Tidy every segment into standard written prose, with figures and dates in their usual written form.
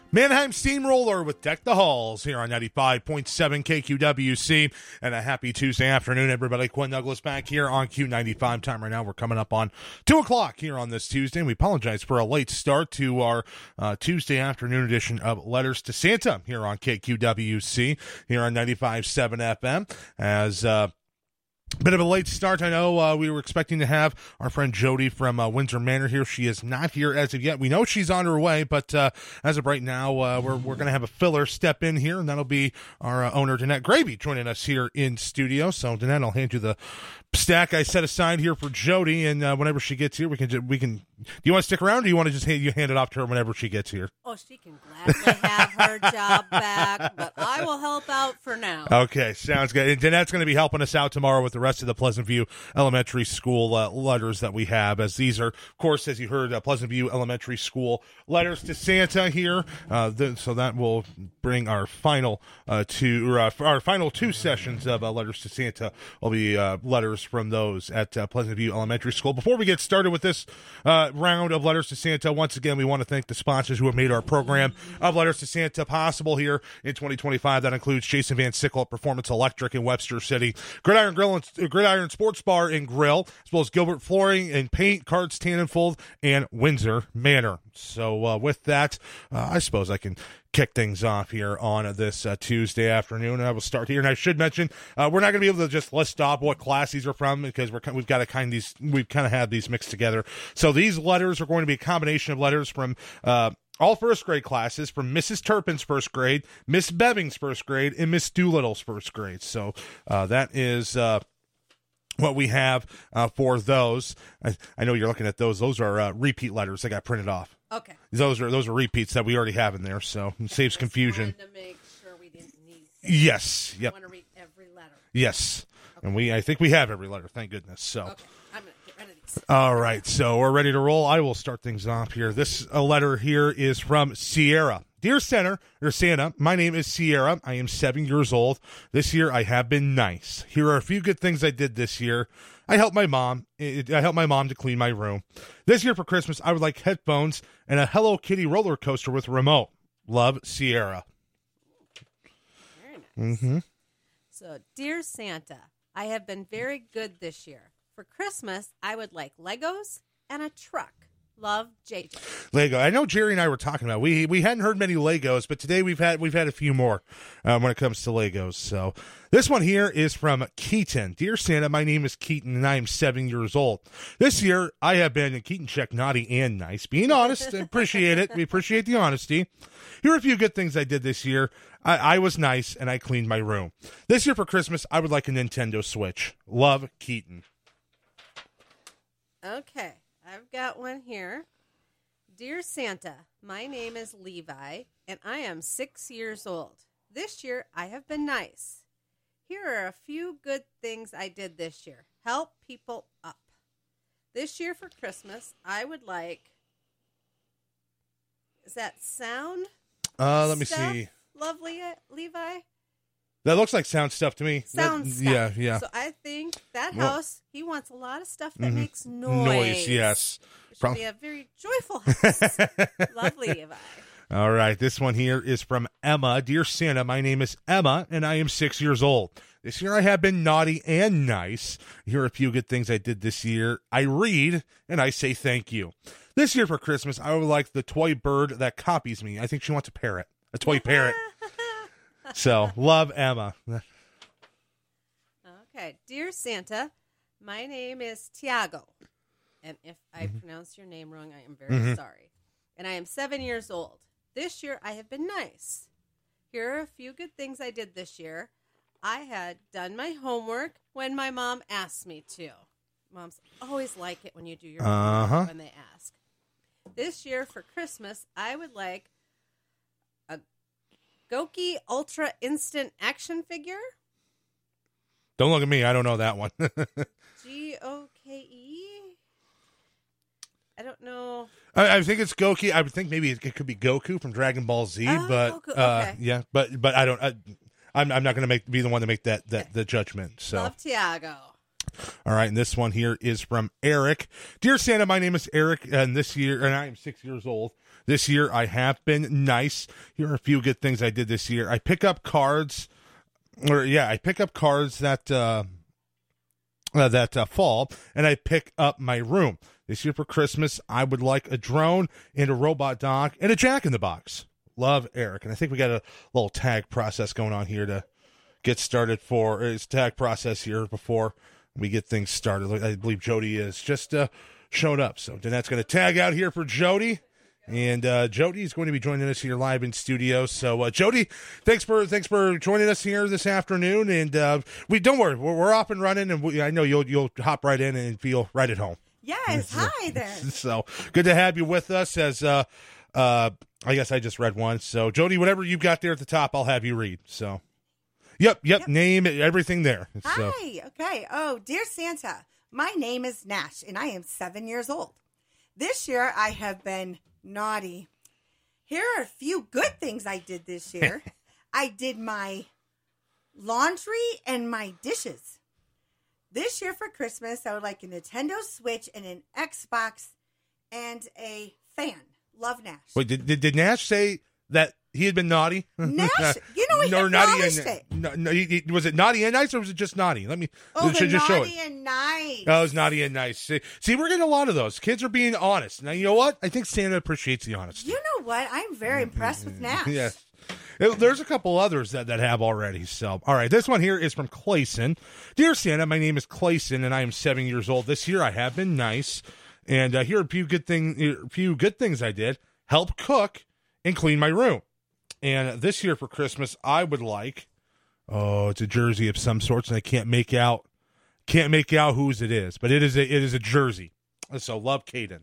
Mannheim Steamroller with Deck the Halls here on 95.7 KQWC. And a happy Tuesday afternoon, everybody. Quinn Douglas back here on Q95 time right now. We're coming up on 2 o'clock here on this Tuesday. And we apologize for a late start to our Tuesday afternoon edition of Letters to Santa here on KQWC here on 95.7 FM. As bit of a late start. I know we were expecting to have our friend Jody from Windsor Manor here. She is not here as of yet. We know she's on her way, but as of right now, we're going to have a filler step in here, and that'll be our owner, Danette Gravy, joining us here in studio. So, Danette, I'll hand you the stack I set aside here for Jody, and whenever she gets here, we can. Do you want to stick around, or do you want to just hand it off to her whenever she gets here? Oh, she can gladly have her job back, but I will help out for now. Okay, sounds good. And Danette's going to be helping us out tomorrow with the rest of the Pleasant View Elementary School letters that we have, as these are, of course, as you heard, Pleasant View Elementary School letters to Santa here. So that will bring our final two sessions of letters to Santa will be letters from those at Pleasant View Elementary School. Before we get started with this round of Letters to Santa, once again, we want to thank the sponsors who have made our program of Letters to Santa possible here in 2025. That includes Jason Van Sickle at Performance Electric in Webster City, Gridiron Grill and Gridiron Sports Bar and Grill, as well as Gilbert Flooring and Paint, Cards, Tan and Fold, and Windsor Manor. So with that, I suppose I can kick things off here on this Tuesday afternoon. I will start here, and I should mention we're not going to be able to just list off what class these are from because we've got to kind of have these mixed together. So these letters are going to be a combination of letters from all first grade classes, from Mrs. Turpin's first grade, Miss Beving's first grade, and Miss Doolittle's first grade. So that is what we have for those. I know you're looking at those. Those are repeat letters that got printed off. Okay. Those are repeats that we already have in there, so it saves confusion. To make sure we didn't need. Yes. Yep. I want to read every letter. Yes. Okay. And I think we have every letter. Thank goodness. So. Okay. I'm gonna get rid of these. All right. So we're ready to roll. I will start things off here. This letter here is from Sierra. Dear Santa, my name is Sierra. I am 7 years old. This year I have been nice. Here are a few good things I did this year. I helped my mom to clean my room. This year for Christmas, I would like headphones and a Hello Kitty roller coaster with a remote. Love, Sierra. Very nice. So, dear Santa, I have been very good this year. For Christmas, I would like Legos and a truck. Love, JJ. Lego. I know Jerry and I were talking about. We hadn't heard many Legos, but today we've had a few more when it comes to Legos. So this one here is from Keaton. Dear Santa, my name is Keaton and I am 7 years old. This year I have been, and Keaton check naughty and nice. Being honest, appreciate it. We appreciate the honesty. Here are a few good things I did this year. I was nice and I cleaned my room. This year for Christmas, I would like a Nintendo Switch. Love, Keaton. Okay. I've got one here. Dear Santa, my name is Levi, and I am 6 years old. This year, I have been nice. Here are a few good things I did this year. Help people up. This year for Christmas, I would like... Is that sound? Let me stuff? see. Lovely, Levi? That looks like sound stuff to me. Sound stuff. Yeah. So I think that house, he wants a lot of stuff that makes noise. Yes. It should be a very joyful house. Lovely, Levi. All right. This one here is from Emma. Dear Santa, my name is Emma, and I am 6 years old. This year I have been naughty and nice. Here are a few good things I did this year. I read, and I say thank you. This year for Christmas, I would like the toy bird that copies me. I think she wants a parrot. A toy parrot. So, love, Emma. Okay. Dear Santa, my name is Tiago. And if I pronounce your name wrong, I am very sorry. And I am 7 years old. This year, I have been nice. Here are a few good things I did this year. I had done my homework when my mom asked me to. Moms always like it when you do your homework when they ask. This year, for Christmas, I would like a Goki Ultra Instant Action Figure. Don't look at me. I don't know that one. Goke? I don't know. I think it's Goki. I would think maybe it could be Goku from Dragon Ball Z, but Goku. Okay. yeah, but I don't. I'm not going to be the one to make that the judgment. So. Love, Tiago. All right, and this one here is from Eric. Dear Santa, my name is Eric, and I am 6 years old. This year I have been nice. Here are a few good things I did this year. I pick up cards that fall, and I pick up my room. This year for Christmas, I would like a drone and a robot dog and a Jack-in-the-Box. Love, Eric. And I think we got a little tag process going on here to get started for his tag process here before we get things started. I believe Jody is just showed up. So Danette's going to tag out here for Jody. And Jody is going to be joining us here live in studio. So Jody, thanks for joining us here this afternoon. And we don't worry, we're off and running, and I know you'll hop right in and feel right at home. Yes, hi there. So good to have you with us. As I guess I just read one. So Jody, whatever you've got there at the top, I'll have you read. So, yep. Name everything there. Hi. So. Okay. Oh, dear Santa, my name is Nash, and I am 7 years old. This year, I have been naughty. Here are a few good things I did this year. I did my laundry and my dishes. This year for Christmas, I would like a Nintendo Switch and an Xbox and a fan. Love Nash. Wait, did Nash say that he had been naughty? Nash, he acknowledged it. Was it naughty and nice, or was it just naughty? Naughty and nice. Oh, it was naughty and nice. See, we're getting a lot of those. Kids are being honest. Now, you know what? I think Santa appreciates the honesty. You know what? I'm very impressed with Nash. Yes. There's a couple others that have already. So, all right, this one here is from Clayson. Dear Santa, my name is Clayson, and I am 7 years old. This year I have been nice, and here are a few good things I did. Help cook and clean my room. And this year for Christmas, I would like, it's a jersey of some sorts, and I can't make out whose it is, but it is a jersey. So love, Caden.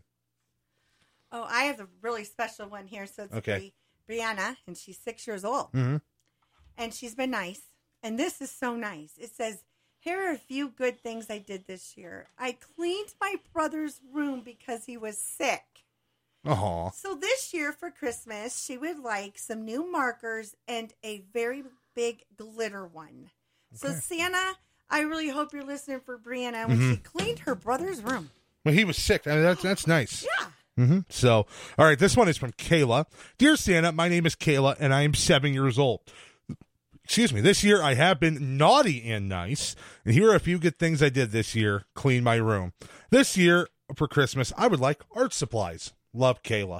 Oh, I have a really special one here. So it's okay. Brianna, and she's 6 years old. Mm-hmm. And she's been nice. And this is so nice. It says, here are a few good things I did this year. I cleaned my brother's room because he was sick. Aww. So this year for Christmas, she would like some new markers and a very big glitter one. Okay. So Santa, I really hope you're listening for Brianna when she cleaned her brother's room. Well, he was sick. I mean, that's nice. Yeah. Mm-hmm. So, all right, this one is from Kayla. Dear Santa, my name is Kayla, and I am 7 years old. Excuse me. This year I have been naughty and nice, and here are a few good things I did this year. Clean my room. This year for Christmas, I would like art supplies. Love, Kayla.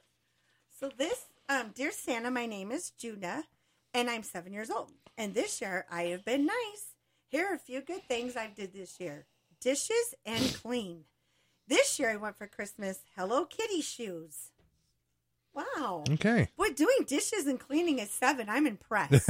So this, dear Santa, my name is Juna, and I'm 7 years old. And this year I have been nice. Here are a few good things I did this year. Dishes and clean. This year I went for Christmas Hello Kitty shoes. Wow. Okay. Boy, doing dishes and cleaning at 7, I'm impressed.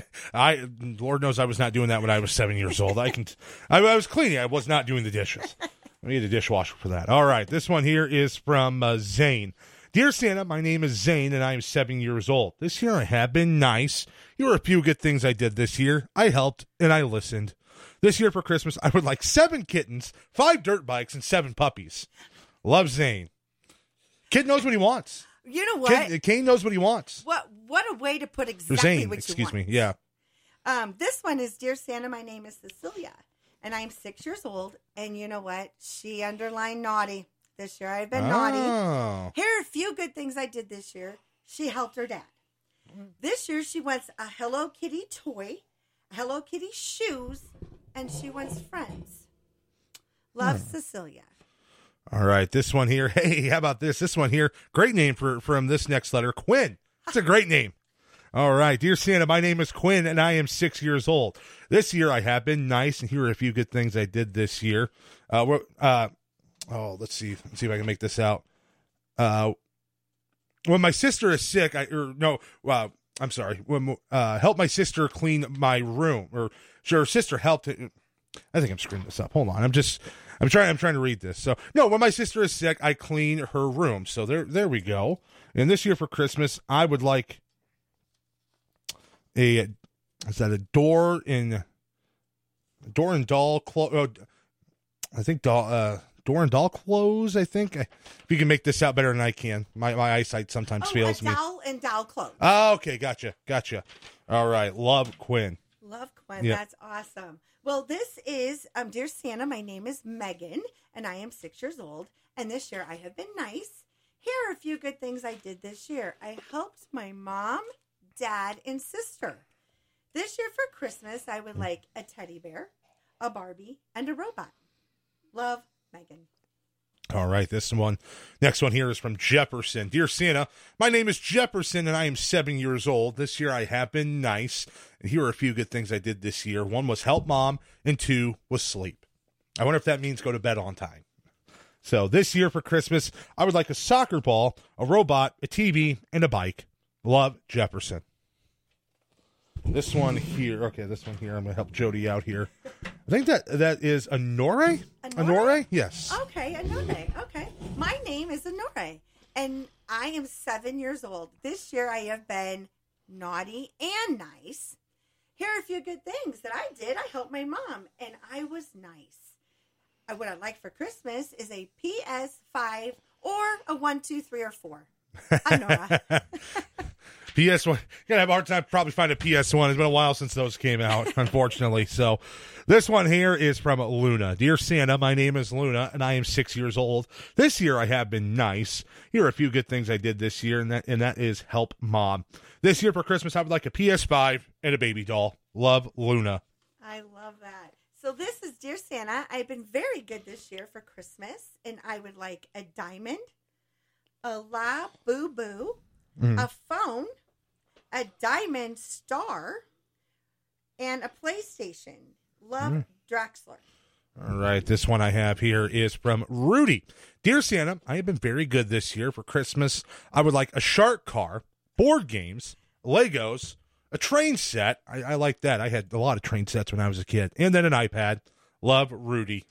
Lord knows I was not doing that when I was 7 years old. I was cleaning. I was not doing the dishes. I need a dishwasher for that. All right. This one here is from Zane. Dear Santa, my name is Zane, and I am 7 years old. This year I have been nice. Here are a few good things I did this year. I helped, and I listened. This year for Christmas, I would like 7 kittens, 5 dirt bikes, and 7 puppies. Love, Zane. Kid knows what he wants. You know what? Kane knows what he wants. What a way to put exactly Zane, what you excuse want. me. Yeah. This one is, Dear Santa, my name is Cecilia, and I'm 6 years old. And you know what? She underlined naughty. This year I've been naughty. Here are a few good things I did this year. She helped her dad. This year she wants a Hello Kitty toy, Hello Kitty shoes, and she wants friends. Love, Cecilia. All right, this one here. Hey, how about this? This one here. Great name from this next letter. Quinn. That's a great name. All right. Dear Santa, my name is Quinn, and I am 6 years old. This year I have been nice, and here are a few good things I did this year. Let's see. Let's see if I can make this out. When my sister is sick, I'm sorry. Help my sister clean my room. Or her sister helped. I think I'm screwing this up. Hold on. I'm trying to read this. So no, when my sister is sick, I clean her room. So there we go. And this year for Christmas, I would like a door and doll door and doll clothes, I think. If you can make this out better than I can. My eyesight sometimes fails me. Doll and doll clothes. Oh, okay. Gotcha. All right. Love, Quinn. Love, Quinn. Yep. That's awesome. Well, this is, Dear Santa, my name is Megan, and I am 6 years old. And this year I have been nice. Here are a few good things I did this year. I helped my mom, dad, and sister. This year for Christmas, I would like a teddy bear, a Barbie, and a robot. Love, Megan. All right, next one here is from Jefferson. Dear Santa, my name is Jefferson, and I am 7 years old. This year I have been nice, and here are a few good things I did this year. 1 was help mom, and 2 was sleep. I wonder if that means go to bed on time. So this year for Christmas, I would like a soccer ball, a robot, a TV, and a bike. Love, Jefferson. This one here, I'm going to help Jody out here. I think that is Honore? Honore? Yes. Okay, Honore. Okay. My name is Honore, and I am 7 years old. This year I have been naughty and nice. Here are a few good things that I did. I helped my mom, and I was nice. What I'd like for Christmas is a PS5 or a 1, 2, 3, or 4. I'm Nora. PS1. You're going to have a hard time probably finding a PS1. It's been a while since those came out, unfortunately. So this one here is from Luna. Dear Santa, my name is Luna, and I am 6 years old. This year I have been nice. Here are a few good things I did this year, and that is help mom. This year for Christmas, I would like a PS5 and a baby doll. Love, Luna. I love that. So this is Dear Santa. I've been very good this year for Christmas, and I would like a diamond, a La Boo Boo, a phone, a diamond star, and a PlayStation. Love, Draxler. All right, this one I have here is from Rudy. Dear Santa, I have been very good this year for Christmas. I would like a shark car, board games, Legos, a train set. I like that. I had a lot of train sets when I was a kid. And then an iPad. Love, Rudy.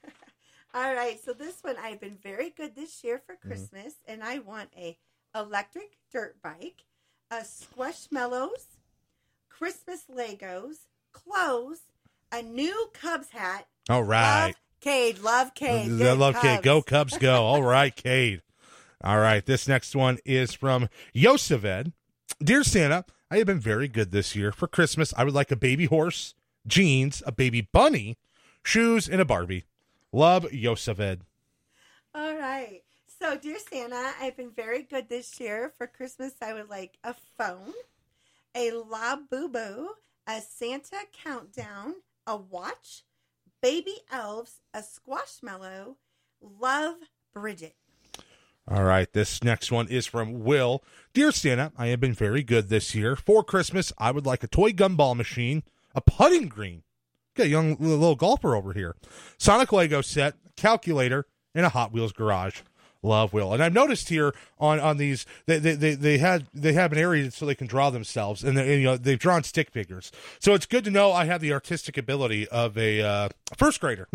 All right. So this one, I've been very good this year for Christmas. And I want a electric dirt bike, a Squishmallows, Christmas Legos, clothes, a new Cubs hat. All right. Love Cade. Love Cade. Go Cubs, go. All right, Cade. All right. This next one is from Yoseved. Dear Santa, I have been very good this year. For Christmas, I would like a baby horse, jeans, a baby bunny, shoes, and a Barbie. Love, Yoseved. All right. So, Dear Santa, I've been very good this year. For Christmas, I would like a phone, a La Boo Boo, a Santa countdown, a watch, baby elves, a Squashmallow. Love, Bridget. All right, this next one is from Will. Dear Santa, I have been very good this year. For Christmas, I would like a toy gumball machine, a putting green. Got a young little golfer over here. Sonic Lego set, calculator, and a Hot Wheels garage. Love, Will. And I've noticed here on these, they have an area so they can draw themselves, and they've drawn stick figures. So it's good to know I have the artistic ability of a first grader,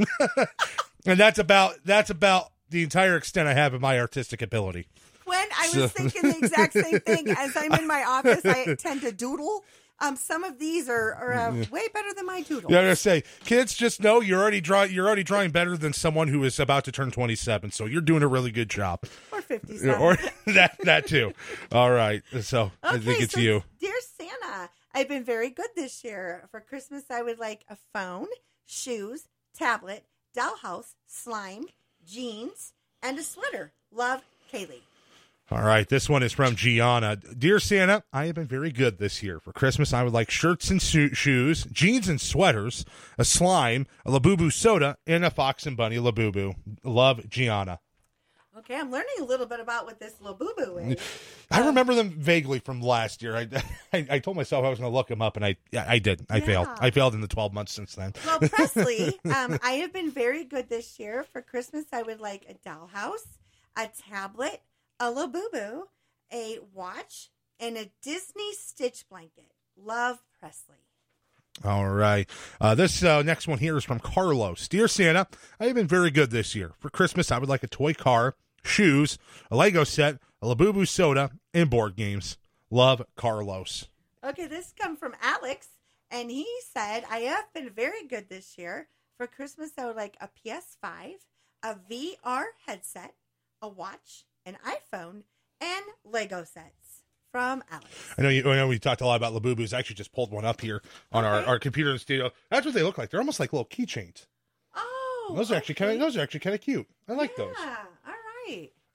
and that's about the entire extent I have of my artistic ability. When I was thinking the exact same thing. As I'm in my office, I tend to doodle. Some of these are way better than my doodle. Yeah, I'm gonna say, kids, just know you're already drawing better than someone who is about to turn 27. So you're doing a really good job. Or 57. Or that too. All right. So I think it's you. Dear Santa, I've been very good this year. For Christmas, I would like a phone, shoes, tablet, dollhouse, slime, jeans, and a sweater. Love, Kaylee. All right, this one is from Gianna. Dear Santa, I have been very good this year. For Christmas, I would like shirts and shoes, jeans and sweaters, a slime, a Labubu soda, and a Fox and Bunny Labubu. Love, Gianna. Okay, I'm learning a little bit about what this Labubu is. I remember them vaguely from last year. I told myself I was going to look them up, and I did. I failed. I failed in the 12 months since then. Well, Presley, I have been very good this year. For Christmas, I would like a dollhouse, a tablet, a Labubu, a watch, and a Disney Stitch blanket. Love, Presley. All right. This next one here is from Carlos. Dear Santa, I have been very good this year. For Christmas, I would like a toy car, shoes, a Lego set, a Labubu soda, and board games. Love, Carlos. Okay, this comes from Alex, and he said, I have been very good this year. For Christmas, I would like a PS5, a VR headset, a watch, an iPhone, and Lego sets. From Alex. I know we talked a lot about Labubus. I actually just pulled one up here on our computer in the studio. That's what they look like. They're almost like little keychains. Oh, those are actually kind of cute. I like those. Yeah, all right.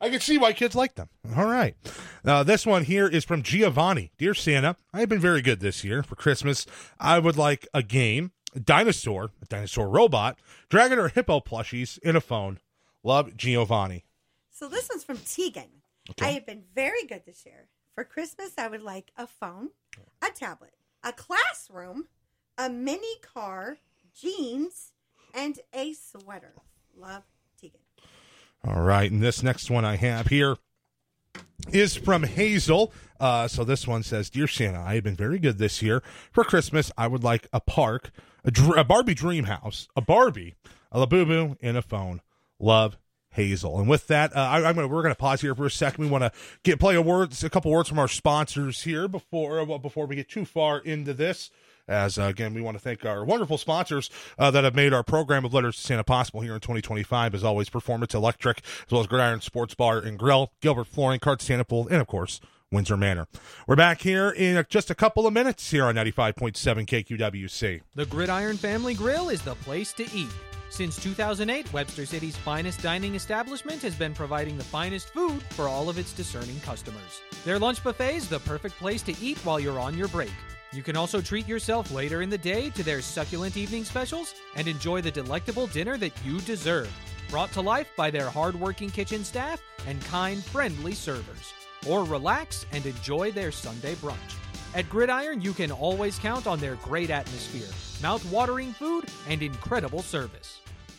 I can see why kids like them. All right. This one here is from Giovanni. Dear Santa, I have been very good this year. For Christmas, I would like a game, a dinosaur robot, dragon or hippo plushies, and a phone. Love, Giovanni. So this one's from Tegan. Okay. I have been very good this year. For Christmas, I would like a phone, a tablet, a classroom, a mini car, jeans, and a sweater. Love, Tegan. All right, and this next one I have here is from Hazel. So this one says, Dear Santa, I have been very good this year. For Christmas, I would like a park, a Barbie dream house, a Barbie, a Labubu, and a phone. Love, Hazel. And with that, we're going to pause here for a second. We want to play a couple words from our sponsors here before we get too far into this. As, again, we want to thank our wonderful sponsors that have made our program of Letters to Santa possible here in 2025. As always, Performance Electric, as well as Gridiron Sports Bar and Grill, Gilbert Flooring, Cards Santa Pool, and, of course, Windsor Manor. We're back here in just a couple of minutes here on 95.7 KQWC. The Gridiron Family Grill is the place to eat. Since 2008, Webster City's finest dining establishment has been providing the finest food for all of its discerning customers. Their lunch buffet is the perfect place to eat while you're on your break. You can also treat yourself later in the day to their succulent evening specials and enjoy the delectable dinner that you deserve, brought to life by their hard-working kitchen staff and kind, friendly servers. Or relax and enjoy their Sunday brunch. At Gridiron, you can always count on their great atmosphere, mouth-watering food, and incredible service.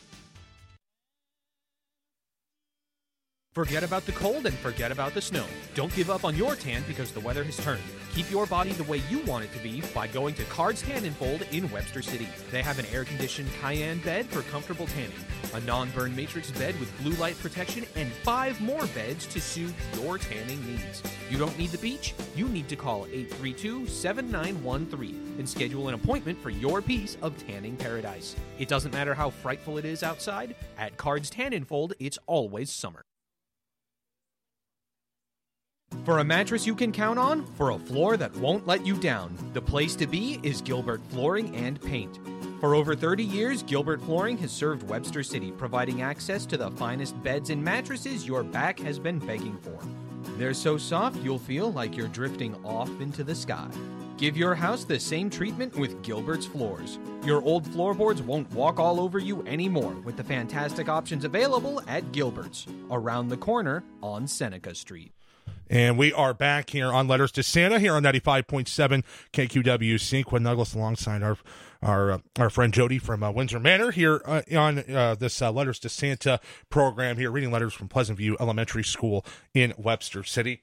Forget about the cold and forget about the snow. Don't give up on your tan because the weather has turned. Keep your body the way you want it to be by going to Cards Tan and Fold in Webster City. They have an air-conditioned Cayenne bed for comfortable tanning, a non-burn matrix bed with blue light protection, and 5 more beds to suit your tanning needs. You don't need the beach? You need to call 832-7913 and schedule an appointment for your piece of tanning paradise. It doesn't matter how frightful it is outside. At Cards Tan and Fold, it's always summer. For a mattress you can count on, for a floor that won't let you down, the place to be is Gilbert Flooring and Paint. For over 30 years, Gilbert Flooring has served Webster City, providing access to the finest beds and mattresses your back has been begging for. They're so soft you'll feel like you're drifting off into the sky. Give your house the same treatment with Gilbert's Floors. Your old floorboards won't walk all over you anymore with the fantastic options available at Gilbert's, around the corner on Seneca Street. And we are back here on Letters to Santa here on 95.7 KQWC. Quinn Douglas alongside our friend Jody from Windsor Manor here on this Letters to Santa program here, reading letters from Pleasant View Elementary School in Webster City.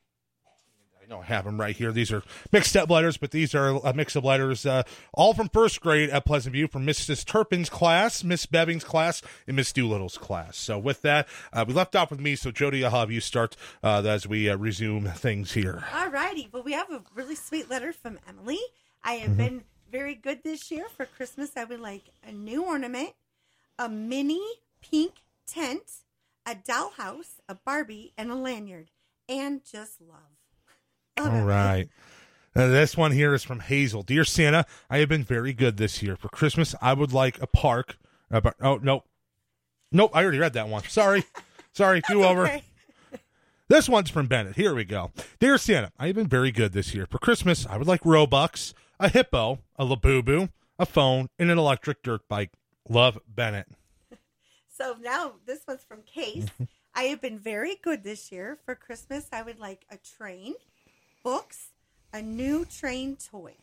I know I have them right here. These are mixed up letters, but these are a mix of letters all from first grade at Pleasant View from Mrs. Turpin's class, Miss Bebbing's class, and Miss Doolittle's class. So with that, we left off with me, so Jody, I'll have you start as we resume things here. All righty. Well, we have a really sweet letter from Emily. I have been very good this year. For Christmas, I would like a new ornament, a mini pink tent, a dollhouse, a Barbie, and a lanyard, and just love. All right. This one here is from Hazel. Dear Santa, I have been very good this year. For Christmas, I would like a park. Nope, I already read that one. Sorry, do over. Okay. This one's from Bennett. Here we go. Dear Santa, I have been very good this year. For Christmas, I would like Robux, a hippo, a Labubu, a phone, and an electric dirt bike. Love, Bennett. So now this one's from Case. I have been very good this year. For Christmas, I would like a train, books, a new train toy.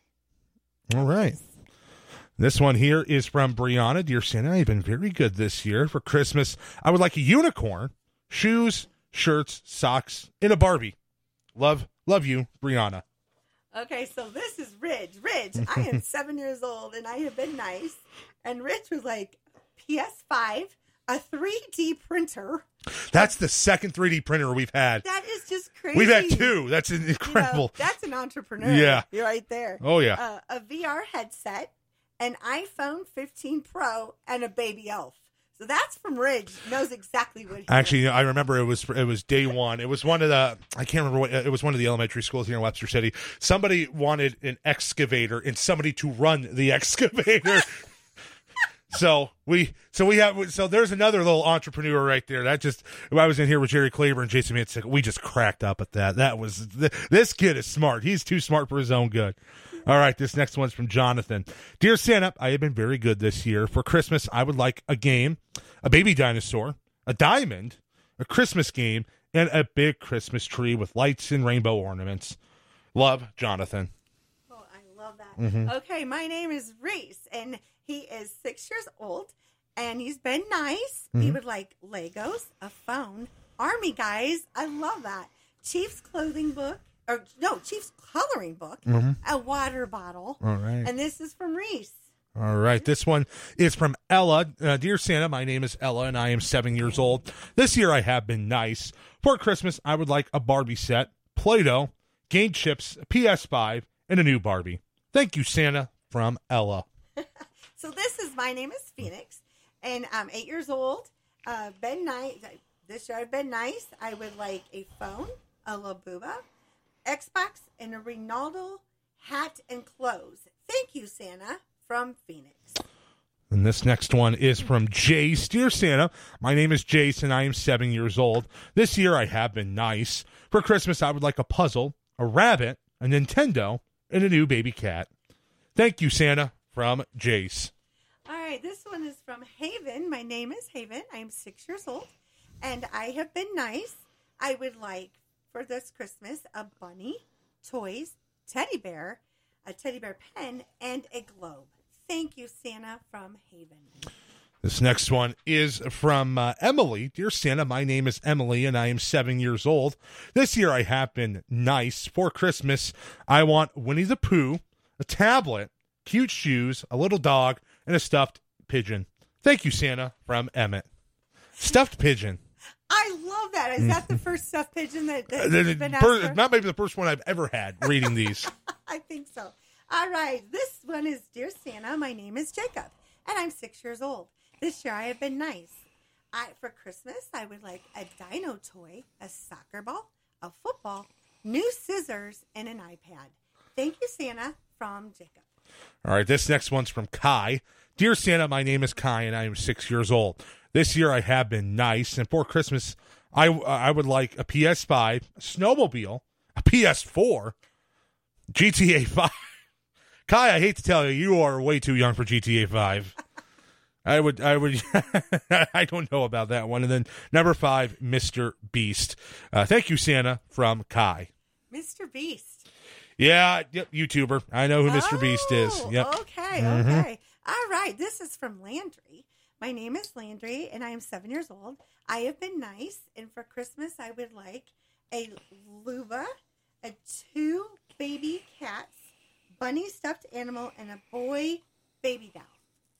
All right. This one here is from Brianna. Dear Santa, I've been very good this year. For Christmas, I would like a unicorn, shoes, shirts, socks, and a Barbie. Love you, Brianna. Okay, so this is Ridge. Ridge, I am 7 years old, and I have been nice. And Ridge was like, PS5, a 3D printer. That's the second 3D printer we've had. That is just crazy. We've had 2. That's incredible. That's an entrepreneur. Yeah. You're right there. Oh, yeah. A VR headset, an iPhone 15 Pro, and a baby elf. So that's from Ridge. Knows exactly what he Actually, wants. I remember it was day one. It was one of the, I can't remember what, it was one of the elementary schools here in Webster City. Somebody wanted an excavator and somebody to run the excavator. So there's another little entrepreneur right there. That just, I was in here with Jerry Claver and Jason Mansick. We just cracked up at that. That was, this kid is smart. He's too smart for his own good. All right, this next one's from Jonathan. Dear Santa, I have been very good this year. For Christmas, I would like a game, a baby dinosaur, a diamond, a Christmas game, and a big Christmas tree with lights and rainbow ornaments. Love, Jonathan. Oh, I love that. Okay, my name is Reese, and he is 6 years old, and he's been nice. He would like Legos, a phone, Army guys. I love that. Chief's clothing book, Chief's coloring book, a water bottle. All right. And this is from Reese. All right. This one is from Ella. Dear Santa, my name is Ella, and I am 7 years old. This year I have been nice. For Christmas, I would like a Barbie set, Play-Doh, game chips, a PS5, and a new Barbie. Thank you, Santa, from Ella. So my name is Phoenix, and I'm 8 years old. Been nice. This year I've been nice. I would like a phone, a Labuba, Xbox, and a Ronaldo hat and clothes. Thank you, Santa, from Phoenix. And this next one is from Jace. Dear Santa, my name is Jace, and I am 7 years old. This year I have been nice. For Christmas, I would like a puzzle, a rabbit, a Nintendo, and a new baby cat. Thank you, Santa, from Jace. All right, this one is from Haven. My name is Haven. I am 6 years old, and I have been nice. I would like, for this Christmas, a bunny, toys, teddy bear, a teddy bear pen, and a globe. Thank you, Santa, from Haven. This next one is from Emily. Dear Santa, my name is Emily, and I am 7 years old. This year I have been nice. For Christmas, I want Winnie the Pooh, a tablet, cute shoes, a little dog, and a stuffed pigeon. Thank you, Santa, from Emmett. Stuffed pigeon. I love that. Is that the first stuffed pigeon that you've been asked for? Not maybe the first one I've ever had reading these. I think so. All right. This one is Dear Santa, my name is Jacob, and I'm 6 years old. This year I have been nice. For Christmas, I would like a dino toy, a soccer ball, a football, new scissors, and an iPad. Thank you, Santa, from Jacob. All right, this next one's from Kai. Dear Santa, my name is Kai, and I am 6 years old. This year I have been nice, and for Christmas, I would like a PS5, a snowmobile, a PS4, GTA 5. Kai, I hate to tell you, you are way too young for GTA 5. I would, I don't know about that one. And then number 5, Mr. Beast. Thank you, Santa, from Kai. Mr. Beast. Yeah, yep, YouTuber. I know who Mr. Beast is. Yep. Okay, okay. All right, this is from Landry. My name is Landry, and I am 7 years old. I have been nice, and for Christmas, I would like a Luba, a 2 baby cats, bunny stuffed animal, and a boy baby doll.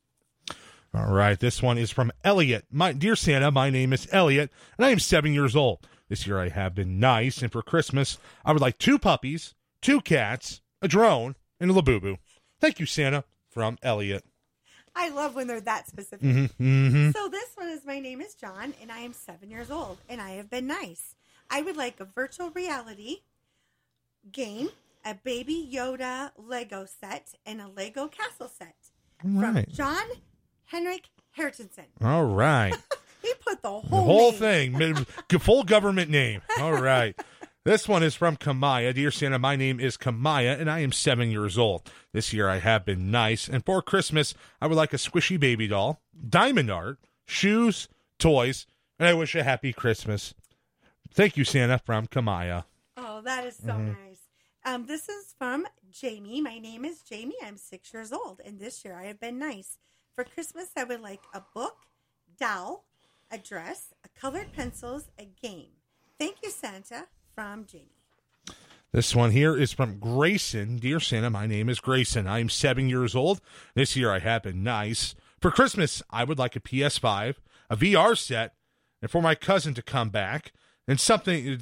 All right, this one is from Elliot. Dear Santa, my name is Elliot, and I am 7 years old. This year I have been nice, and for Christmas, I would like 2 puppies, 2 cats, a drone, and a Labubu. Thank you, Santa, from Elliot. I love when they're that specific. So this one is, my name is John, and I am 7 years old, and I have been nice. I would like a virtual reality game, a Baby Yoda Lego set, and a Lego castle set. From John Henrik Hertensen. All right. He put the The whole name. thing. Full government name. All right. This one is from Kamaya. Dear Santa, my name is Kamaya, and I am 7 years old. This year I have been nice, and for Christmas, I would like a squishy baby doll, diamond art, shoes, toys, and I wish a happy Christmas. Thank you, Santa, from Kamaya. Oh, that is so nice. This is from Jamie. My name is Jamie. I'm 6 years old, and this year I have been nice. For Christmas, I would like a book, doll, a dress, a colored pencils, a game. Thank you, Santa, from Jamie. This one here is from Grayson. Dear Santa, my name is Grayson. I am 7 years old. This year I have been nice. For Christmas, I would like a PS5, a VR set, and for my cousin to come back, and something,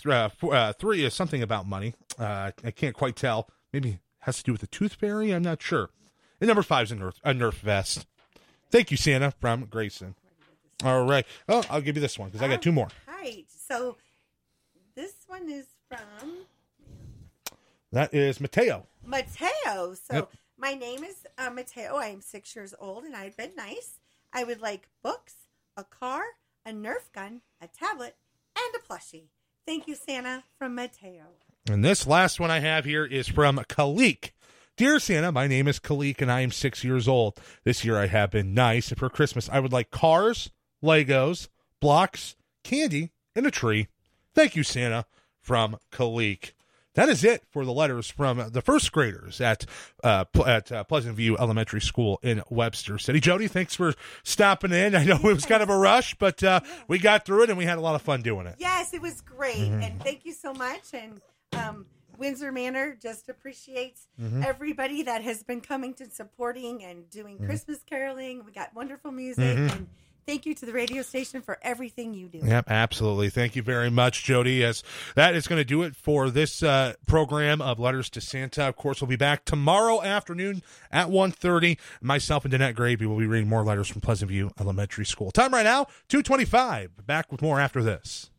3 is something about money. I can't quite tell. Maybe it has to do with the Tooth Fairy? I'm not sure. And number 5 is a Nerf vest. Thank you, Santa, from Grayson. All right. Oh, I'll give you this one because I got 2 more. Right. So this one is from That is Mateo. Mateo. So Yep. My name is Mateo. I am 6 years old, and I've been nice. I would like books, a car, a Nerf gun, a tablet, and a plushie. Thank you, Santa, from Mateo. And this last one I have here is from Kalik. Dear Santa, my name is Kalik, and I am 6 years old. This year I have been nice, and for Christmas I would like cars, Legos, blocks, candy, and a tree. Thank you, Santa, from Kalik. That is it for the letters from the first graders at Pleasant View Elementary School in Webster City. Jody, thanks for stopping in. I know it was kind of a rush, but we got through it, and we had a lot of fun doing it. Yes, it was great, and thank you so much. And Windsor Manor just appreciates everybody that has been coming to supporting and doing Christmas caroling. We got wonderful music, and thank you to the radio station for everything you do. Yep, absolutely. Thank you very much, Jody. As that is going to do it for this program of Letters to Santa. Of course, we'll be back tomorrow afternoon at 1:30. Myself and Danette Gravy will be reading more letters from Pleasant View Elementary School. Time right now, 2:25. Back with more after this.